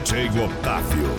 DJ Otávio.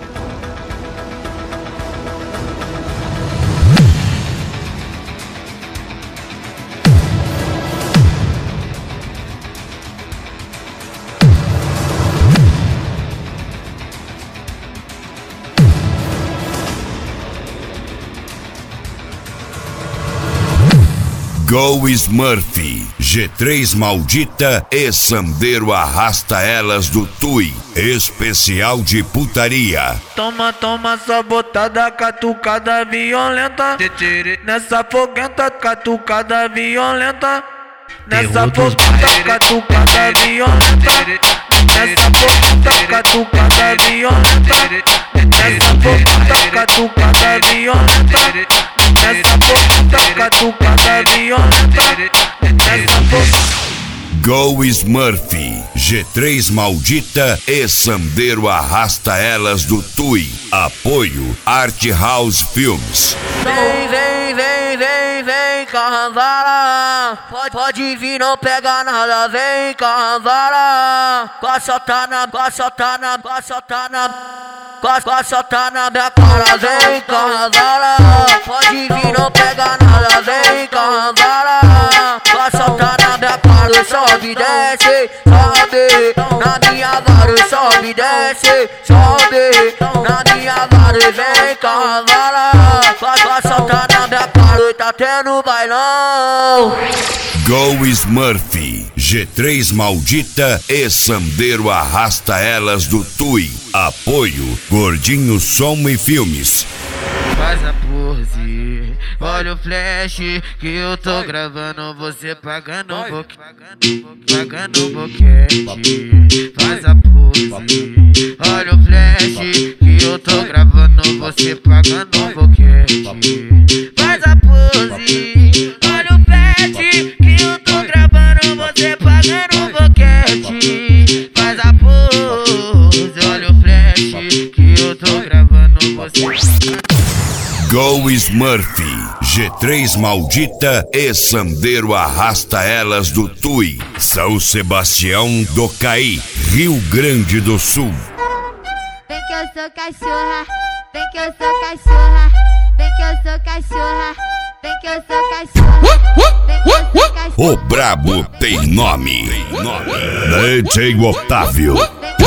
Go Smurf, G3 Maldita e Sandeiro Arrasta Elas do Tui, especial de putaria. Toma, toma essa botada, catucada violenta. Nessa foguenta, catucada violenta. Nessa foguenta, catucada violenta. Nessa foguenta, catucada violenta. Nessa foguenta, catucada violenta. Nessa foguenta, catucada violenta. Nessa foguenta. Go Smurf, G3 Maldita e Sandeiro Arrasta Elas do Tui. Apoio Art House Films. Vem, vem, vem, vem, vem, Carranzara. Pode vir, não pega nada, vem, Carranzara. Gosta tá na, gosta tá na, gosta tá na. Gosta tá na minha cara, vem, Carranzara. Pode vir, não pega nada, vem, Carranzara. Gosta tá na minha cara, sobe, desce, sobe. Na minha vara, sobe, desce, sobe. Na minha vara, vem, Carranzara. Gosta tá na minha cara, tá tendo bailão. Go Smurf, G3 Maldita e Sandeiro Arrasta Elas do Tui. Apoio Gordinho Som e Filmes. Faz a pose, olha o flash que eu tô gravando, você pagando um boquete. Faz a pose, olha o flash que eu tô gravando, você pagando um boquete. Faz a pose, olha o flash que eu tô gravando, você pagando um boquete. Faz a pose, olha o flash que eu tô gravando, você. Go Smurf, G3 Maldita e Sandeiro Arrasta Elas do Tui. São Sebastião do Caí, Rio Grande do Sul. Vem que eu sou cachorra, vem que eu sou cachorra, vem que eu sou cachorra, vem que eu sou cachorra, vem que eu sou cachorra. O brabo tem nome. DJ Otávio.